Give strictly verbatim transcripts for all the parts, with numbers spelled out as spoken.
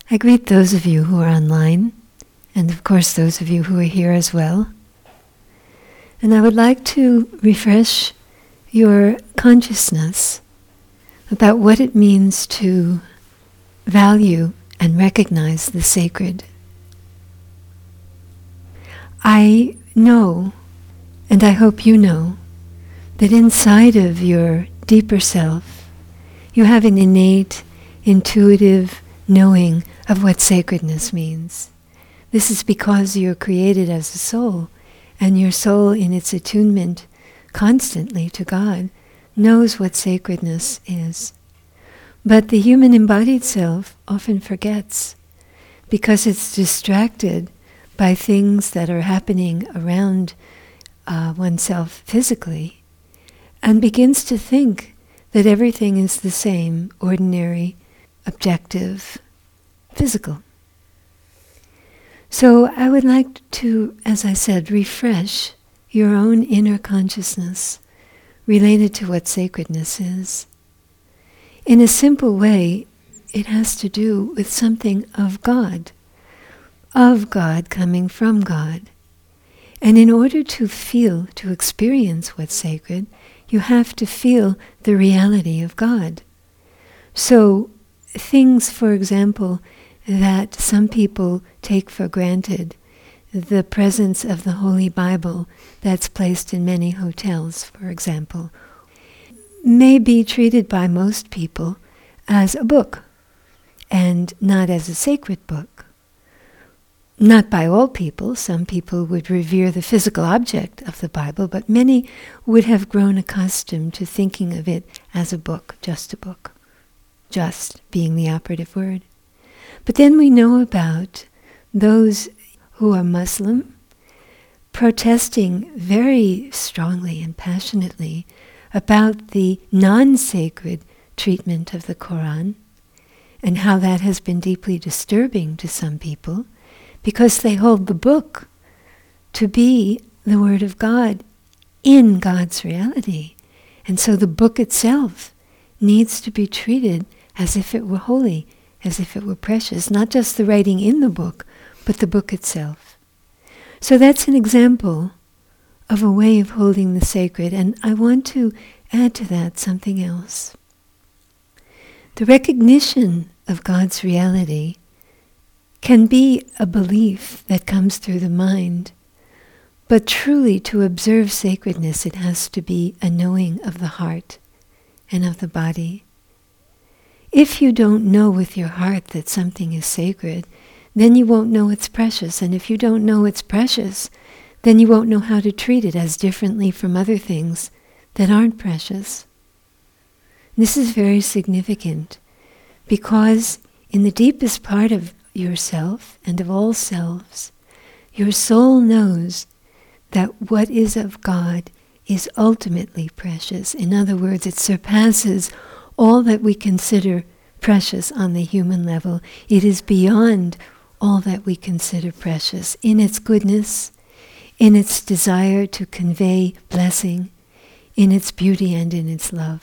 I greet those of you who are online, and of course those of you who are here as well. And I would like to refresh your consciousness about what it means to value and recognize the sacred. I know, and I hope you know, that inside of your deeper self, you have an innate, intuitive knowing of what sacredness means. This is because you're created as a soul, and your soul in its attunement constantly to God knows what sacredness is. But the human embodied self often forgets because it's distracted by things that are happening around uh, oneself physically and begins to think that everything is the same, ordinary, objective, physical. So I would like to, as I said, refresh your own inner consciousness related to what sacredness is. In a simple way, it has to do with something of God, of God coming from God. And in order to feel, to experience what's sacred, you have to feel the reality of God. So things, for example, that some people take for granted, the presence of the Holy Bible that's placed in many hotels, for example, may be treated by most people as a book and not as a sacred book. Not by all people. Some people would revere the physical object of the Bible, but many would have grown accustomed to thinking of it as a book, just a book. Just being the operative word. But then we know about those who are Muslim protesting very strongly and passionately about the non-sacred treatment of the Quran and how that has been deeply disturbing to some people because they hold the book to be the Word of God in God's reality. And so the book itself needs to be treated as if it were holy, as if it were precious, not just the writing in the book, but the book itself. So that's an example of a way of holding the sacred, and I want to add to that something else. The recognition of God's reality can be a belief that comes through the mind, but truly to observe sacredness, it has to be a knowing of the heart and of the body. If you don't know with your heart that something is sacred, then you won't know it's precious. And if you don't know it's precious, then you won't know how to treat it as differently from other things that aren't precious. This is very significant because in the deepest part of yourself and of all selves, your soul knows that what is of God is ultimately precious. In other words, it surpasses all that we consider precious on the human level. It is beyond all that we consider precious in its goodness, in its desire to convey blessing, in its beauty and in its love.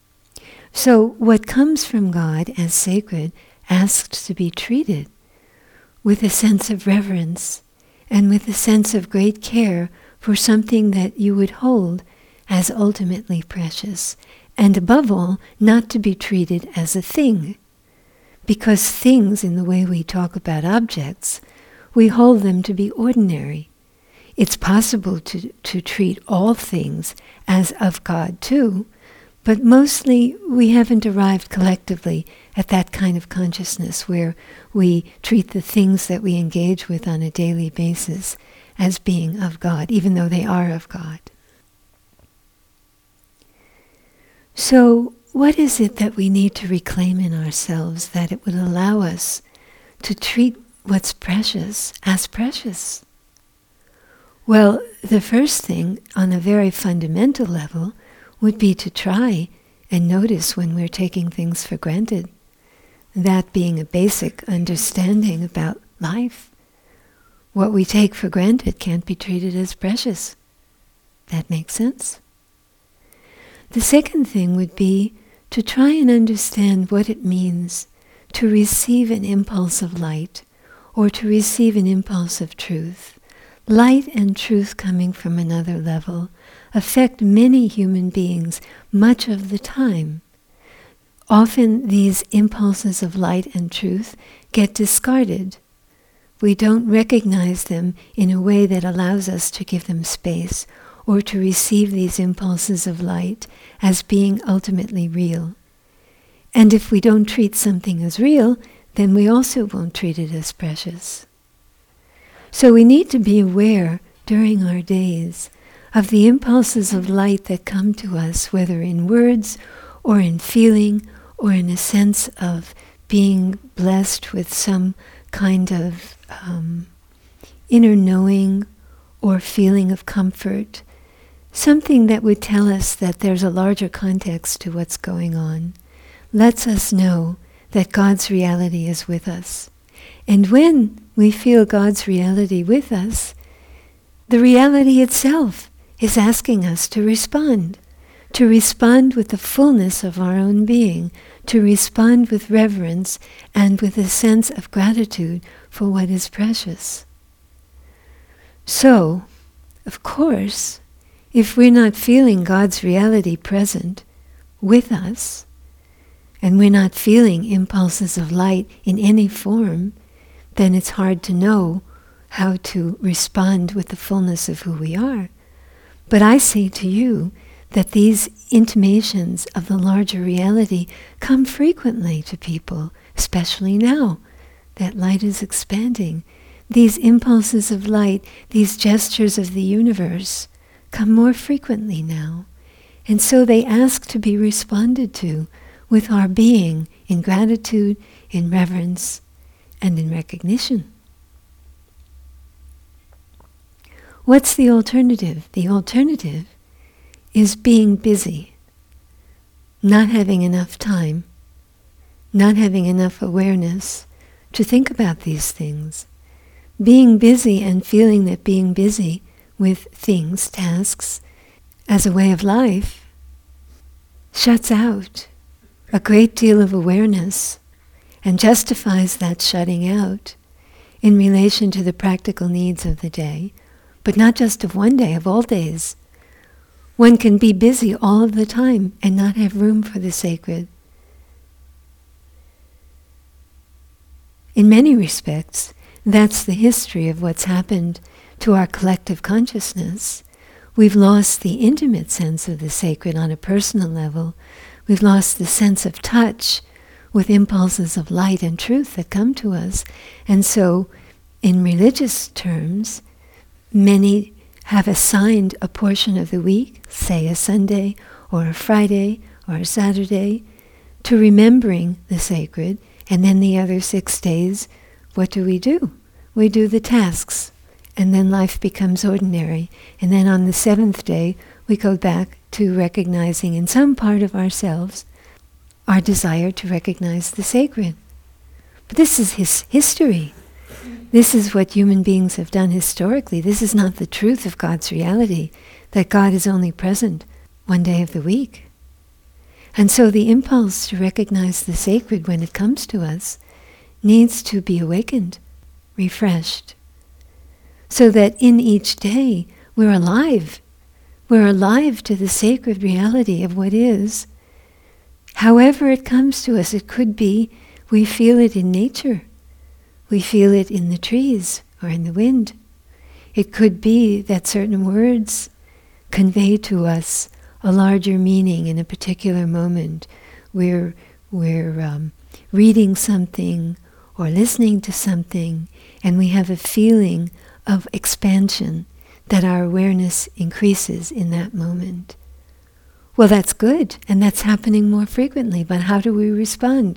So what comes from God as sacred asks to be treated with a sense of reverence and with a sense of great care for something that you would hold as ultimately precious. And above all, not to be treated as a thing. Because things, in the way we talk about objects, we hold them to be ordinary. It's possible to, to treat all things as of God too, but mostly we haven't arrived collectively at that kind of consciousness where we treat the things that we engage with on a daily basis as being of God, even though they are of God. So, what is it that we need to reclaim in ourselves that it would allow us to treat what's precious as precious? Well, the first thing, on a very fundamental level, would be to try and notice when we're taking things for granted. That being a basic understanding about life. What we take for granted can't be treated as precious. That makes sense? The second thing would be to try and understand what it means to receive an impulse of light or to receive an impulse of truth, light and truth coming from another level, affect many human beings much of the time. Often these impulses of light and truth get discarded. We don't recognize them in a way that allows us to give them space or to receive these impulses of light as being ultimately real. And if we don't treat something as real, then we also won't treat it as precious. So we need to be aware during our days of the impulses of light that come to us, whether in words or in feeling or in a sense of being blessed with some kind of um, inner knowing or feeling of comfort, something that would tell us that there's a larger context to what's going on, lets us know that God's reality is with us. And when we feel God's reality with us, the reality itself is asking us to respond, to respond with the fullness of our own being, to respond with reverence and with a sense of gratitude for what is precious. So, of course, if we're not feeling God's reality present with us, and we're not feeling impulses of light in any form, then it's hard to know how to respond with the fullness of who we are. But I say to you that these intimations of the larger reality come frequently to people, especially now that light is expanding. These impulses of light, these gestures of the universe, come more frequently now. And so they ask to be responded to with our being in gratitude, in reverence, and in recognition. What's the alternative? The alternative is being busy, not having enough time, not having enough awareness to think about these things. Being busy and feeling that being busy with things, tasks, as a way of life, shuts out a great deal of awareness and justifies that shutting out in relation to the practical needs of the day, but not just of one day, of all days. One can be busy all of the time and not have room for the sacred. In many respects, that's the history of what's happened to our collective consciousness. We've lost the intimate sense of the sacred on a personal level. We've lost the sense of touch with impulses of light and truth that come to us. And so, in religious terms, many have assigned a portion of the week, say a Sunday or a Friday or a Saturday, to remembering the sacred, and then the other six days, what do we do? We do the tasks, and then life becomes ordinary. And then on the seventh day, we go back to recognizing in some part of ourselves our desire to recognize the sacred. But this is his history. This is what human beings have done historically. This is not the truth of God's reality, that God is only present one day of the week. And so the impulse to recognize the sacred when it comes to us needs to be awakened, refreshed, so that in each day we're alive. We're alive to the sacred reality of what is. However it comes to us, it could be we feel it in nature. We feel it in the trees or in the wind. It could be that certain words convey to us a larger meaning in a particular moment. We're, we're um, reading something or listening to something, and we have a feeling of expansion, that our awareness increases in that moment. Well, that's good, and that's happening more frequently, but how do we respond?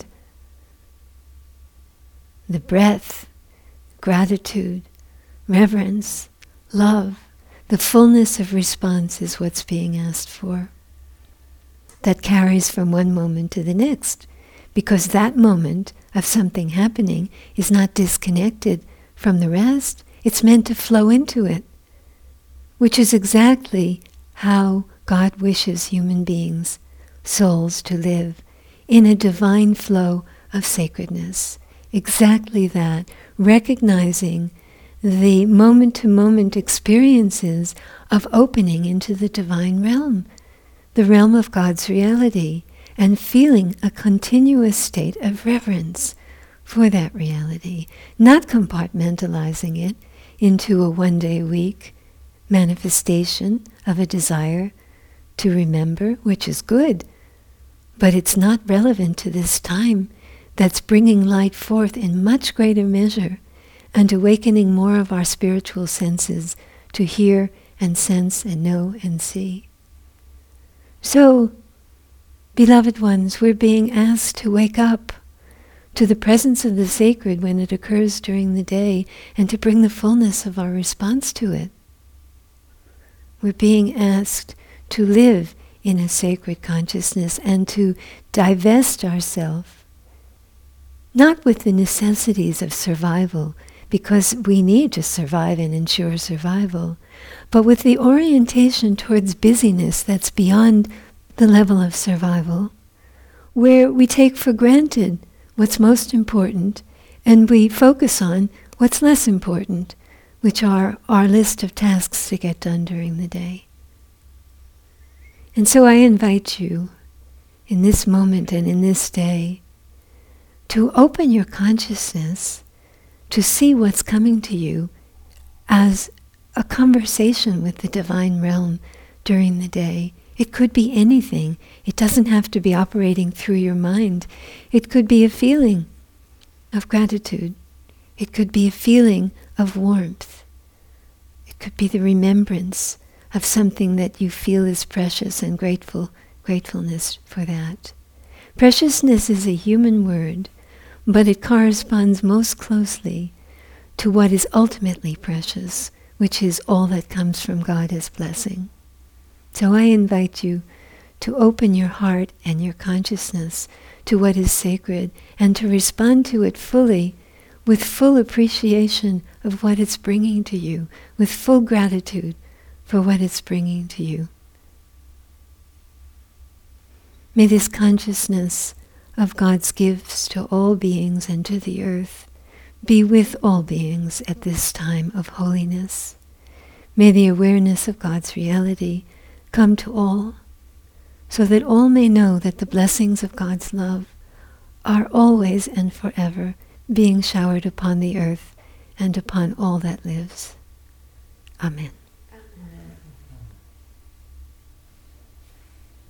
The breath, gratitude, reverence, love, the fullness of response is what's being asked for. That carries from one moment to the next, because that moment of something happening is not disconnected from the rest. It's meant to flow into it, which is exactly how God wishes human beings, souls, to live, in a divine flow of sacredness. Exactly that, recognizing the moment-to-moment experiences of opening into the divine realm, the realm of God's reality, and feeling a continuous state of reverence for that reality, not compartmentalizing it into a one-day-a-week manifestation of a desire to remember, which is good, but it's not relevant to this time that's bringing light forth in much greater measure and awakening more of our spiritual senses to hear and sense and know and see. So, beloved ones, we're being asked to wake up to the presence of the sacred when it occurs during the day and to bring the fullness of our response to it. We're being asked to live in a sacred consciousness and to divest ourselves, not with the necessities of survival, because we need to survive and ensure survival, but with the orientation towards busyness that's beyond the level of survival, where we take for granted what's most important and we focus on what's less important, which are our list of tasks to get done during the day. And so I invite you in this moment and in this day to open your consciousness to see what's coming to you as a conversation with the divine realm during the day. It could be anything. It doesn't have to be operating through your mind. It could be a feeling of gratitude. It could be a feeling of warmth. It could be the remembrance of something that you feel is precious and grateful, gratefulness for that. Preciousness is a human word, but it corresponds most closely to what is ultimately precious, which is all that comes from God as blessing. So I invite you to open your heart and your consciousness to what is sacred and to respond to it fully, with full appreciation of what it's bringing to you, with full gratitude for what it's bringing to you. May this consciousness of God's gifts to all beings and to the earth be with all beings at this time of holiness. May the awareness of God's reality come to all, so that all may know that the blessings of God's love are always and forever being showered upon the earth and upon all that lives. Amen.